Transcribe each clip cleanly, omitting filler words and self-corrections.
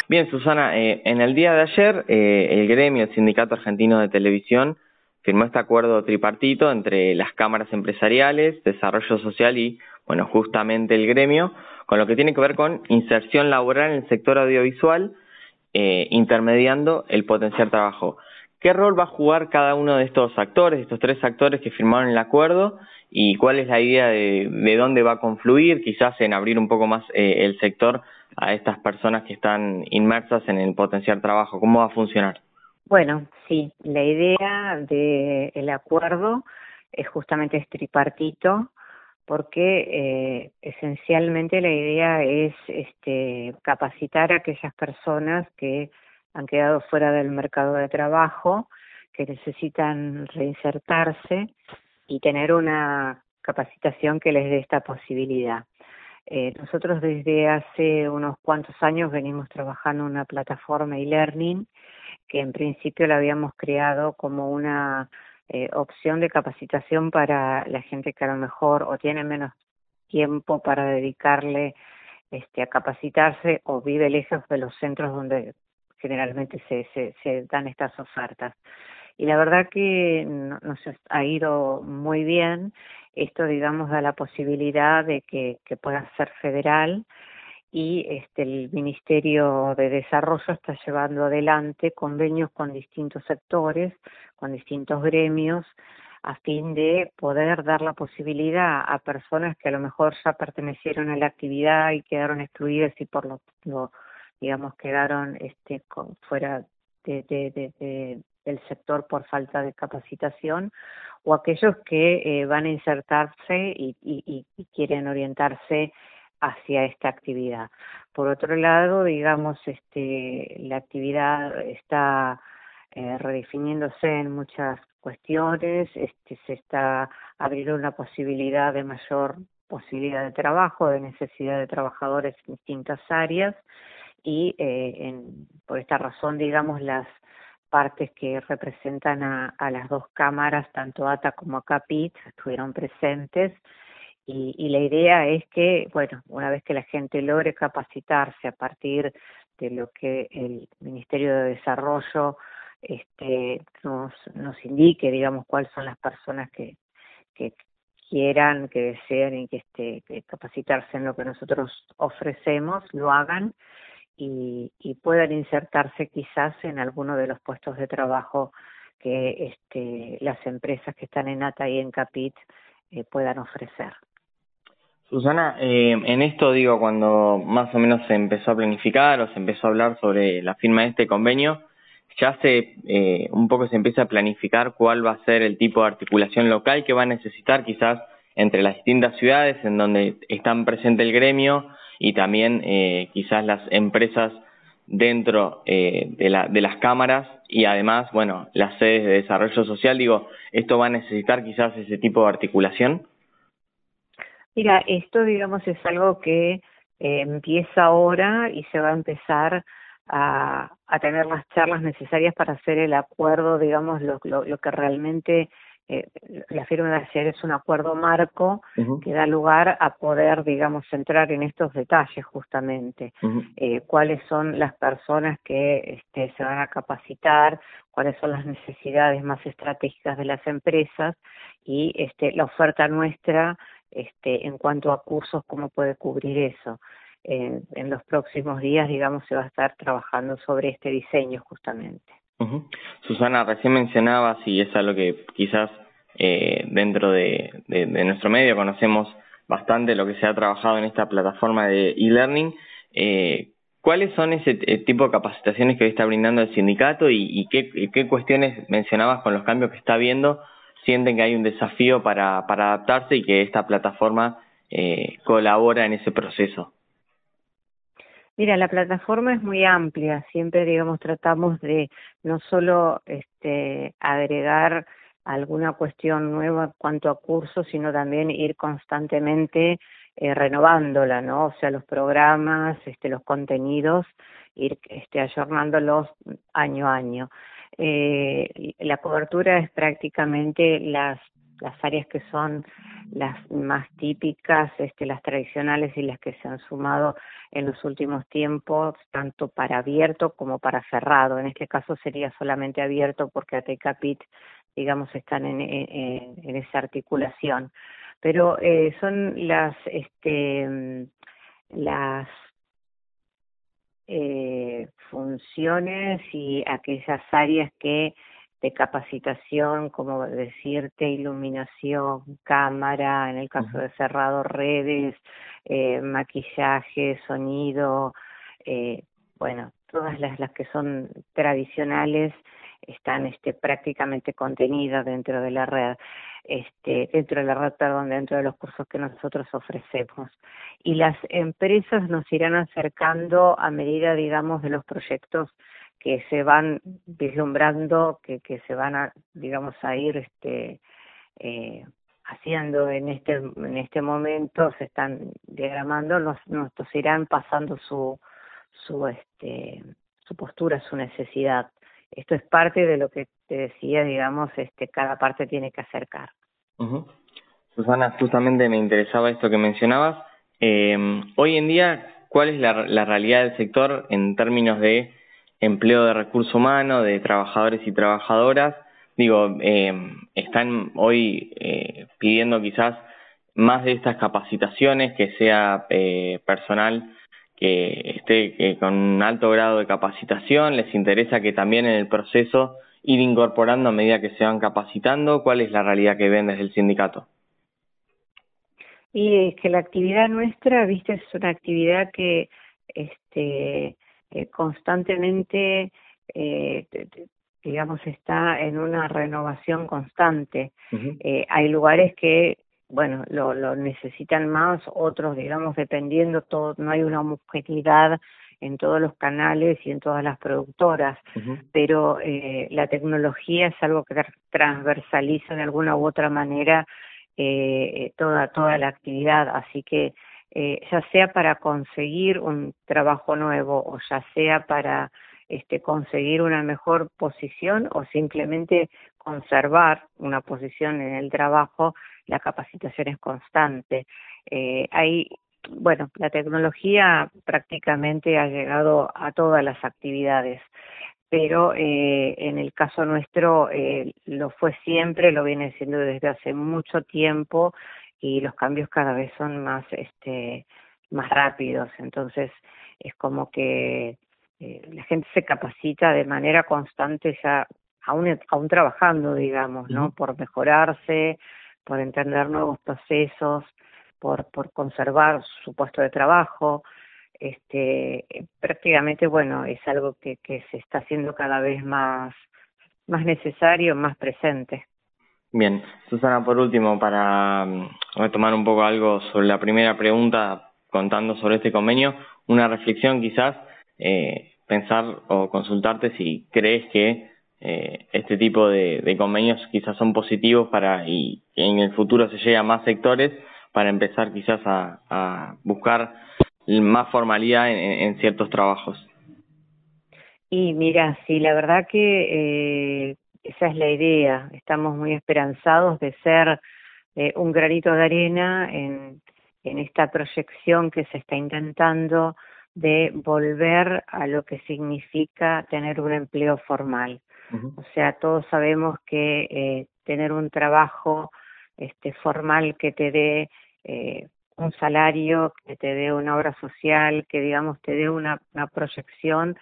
Bien, Susana, en el día de ayer el gremio, el Sindicato Argentino de Televisión, firmó este acuerdo tripartito entre las cámaras empresariales, desarrollo social y, bueno, justamente el gremio, con lo que tiene que ver con inserción laboral en el sector audiovisual, intermediando el potencial trabajo. ¿Qué rol va a jugar cada uno de estos actores, estos tres actores que firmaron el acuerdo? ¿Y cuál es la idea de dónde va a confluir, quizás en abrir un poco más el sector a estas personas que están inmersas en el potencial trabajo? ¿Cómo va a funcionar? Bueno, sí, la idea del acuerdo es justamente tripartito, porque esencialmente la idea es capacitar a aquellas personas que han quedado fuera del mercado de trabajo, que necesitan reinsertarse y tener una capacitación que les dé esta posibilidad. Nosotros desde hace unos cuantos años venimos trabajando en una plataforma e-learning que en principio la habíamos creado como una opción de capacitación para la gente que a lo mejor o tiene menos tiempo para dedicarle a capacitarse o vive lejos de los centros donde generalmente se dan estas ofertas. Y la verdad que nos ha ido muy bien. Esto, digamos, da la posibilidad de que pueda ser federal, y el Ministerio de Desarrollo está llevando adelante convenios con distintos sectores, con distintos gremios, a fin de poder dar la posibilidad a personas que a lo mejor ya pertenecieron a la actividad y quedaron excluidas y por lo digamos, quedaron fuera del sector por falta de capacitación, o aquellos que van a insertarse y quieren orientarse hacia esta actividad. Por otro lado, digamos, la actividad está redefiniéndose en muchas cuestiones, se está abriendo una posibilidad de mayor posibilidad de trabajo, de necesidad de trabajadores en distintas áreas, y por esta razón, digamos, las partes que representan a las dos cámaras, tanto ATA como ACAPIT, estuvieron presentes. Y la idea es que, bueno, una vez que la gente logre capacitarse a partir de lo que el Ministerio de Desarrollo nos indique, digamos, cuáles son las personas que quieran, que deseen y que capacitarse en lo que nosotros ofrecemos, lo hagan y puedan insertarse quizás en alguno de los puestos de trabajo que las empresas que están en ATA y en CAPIT puedan ofrecer. Susana, en esto digo, cuando más o menos se empezó a planificar o se empezó a hablar sobre la firma de este convenio, ya un poco se empieza a planificar cuál va a ser el tipo de articulación local que va a necesitar quizás entre las distintas ciudades en donde están presente el gremio y también quizás las empresas dentro de las cámaras y además, bueno, las sedes de desarrollo social. Digo, ¿esto va a necesitar quizás ese tipo de articulación? Mira, esto, digamos, es algo que empieza ahora y se va a empezar a tener las charlas necesarias para hacer el acuerdo, digamos, lo que realmente la firma de ayer es un acuerdo marco que da lugar a poder, digamos, entrar en estos detalles justamente. Cuáles son las personas que se van a capacitar, cuáles son las necesidades más estratégicas de las empresas y la oferta nuestra en cuanto a cursos, cómo puede cubrir eso. En los próximos días, digamos, se va a estar trabajando sobre este diseño justamente. Susana, recién mencionabas, y es algo que quizás dentro de nuestro medio conocemos bastante lo que se ha trabajado en esta plataforma de e-learning. ¿Cuáles son ese tipo de capacitaciones que hoy está brindando el sindicato y qué cuestiones mencionabas con los cambios que está habiendo? ¿Sienten que hay un desafío para adaptarse y que esta plataforma colabora en ese proceso? Mira, la plataforma es muy amplia, siempre, digamos, tratamos de no solo agregar alguna cuestión nueva en cuanto a cursos, sino también ir constantemente renovándola, ¿no? O sea, los programas, los contenidos, ir ayornándolos año a año. La cobertura es prácticamente las las áreas que son las más típicas, las tradicionales y las que se han sumado en los últimos tiempos, tanto para abierto como para cerrado. En este caso sería solamente abierto porque AT y CAPIT, digamos, están en esa articulación. Pero son las funciones y aquellas áreas que de capacitación, como decirte, iluminación, cámara, en el caso de cerrado, redes, maquillaje, sonido, bueno, todas las que son tradicionales están prácticamente contenidas dentro de la red, dentro de los cursos que nosotros ofrecemos. Y las empresas nos irán acercando a medida, digamos, de los proyectos que se van vislumbrando, que se van a, digamos, a ir haciendo en este momento, se están diagramando, nos irán pasando su postura, su necesidad. Esto es parte de lo que te decía, digamos, cada parte tiene que acercar. Susana, justamente me interesaba esto que mencionabas. Hoy en día, ¿cuál es la realidad del sector en términos de empleo de recurso humano, de trabajadores y trabajadoras? Digo, están hoy pidiendo quizás más de estas capacitaciones, que sea personal que esté con un alto grado de capacitación. ¿Les interesa que también en el proceso ir incorporando a medida que se van capacitando? ¿Cuál es la realidad que ven desde el sindicato? Y es que la actividad nuestra, viste, es una actividad que constantemente, digamos, está en una renovación constante. Hay lugares que, bueno, lo necesitan más, otros, digamos, dependiendo, todo, no hay una homogeneidad en todos los canales y en todas las productoras, pero la tecnología es algo que transversaliza de alguna u otra manera toda la actividad, así que ya sea para conseguir un trabajo nuevo o ya sea para conseguir una mejor posición o simplemente conservar una posición en el trabajo, la capacitación es constante. Bueno, la tecnología prácticamente ha llegado a todas las actividades, pero en el caso nuestro lo fue siempre, lo viene siendo desde hace mucho tiempo y los cambios cada vez son más rápidos, entonces es como que la gente se capacita de manera constante ya aún trabajando, digamos, ¿no? Por mejorarse, por entender nuevos procesos, por conservar su puesto de trabajo. Prácticamente, bueno, es algo que se está haciendo cada vez más necesario, más presente. Bien, Susana, por último, para retomar un poco algo sobre la primera pregunta, contando sobre este convenio, una reflexión quizás, pensar o consultarte si crees que este tipo de convenios quizás son positivos y en el futuro se llegue a más sectores para empezar quizás a buscar más formalidad en ciertos trabajos. Y mira, sí, la verdad que esa es la idea. Estamos muy esperanzados de ser un granito de arena en esta proyección que se está intentando de volver a lo que significa tener un empleo formal. O sea, todos sabemos que tener un trabajo formal que te dé un salario, que te dé una obra social, que digamos te dé una proyección,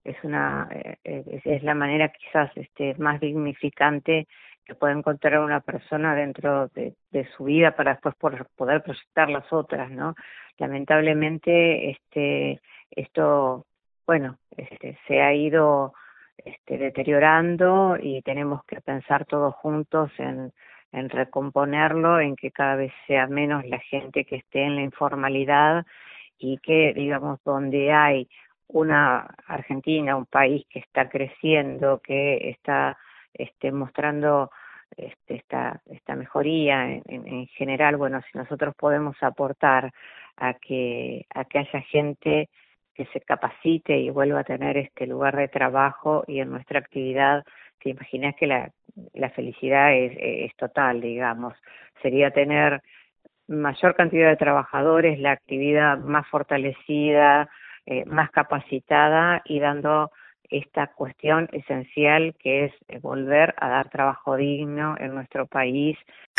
es la manera quizás más dignificante que puede encontrar una persona dentro de su vida para después poder proyectar las otras, ¿no? Lamentablemente esto, bueno, se ha ido deteriorando y tenemos que pensar todos juntos en recomponerlo, en que cada vez sea menos la gente que esté en la informalidad y que, digamos, donde hay una Argentina, un país que está creciendo, que está mostrando esta mejoría en general, bueno, si nosotros podemos aportar a que haya gente que se capacite y vuelva a tener este lugar de trabajo y en nuestra actividad, te imaginas que la felicidad es total, digamos. Sería tener mayor cantidad de trabajadores, la actividad más fortalecida, más capacitada y dando esta cuestión esencial que es volver a dar trabajo digno en nuestro país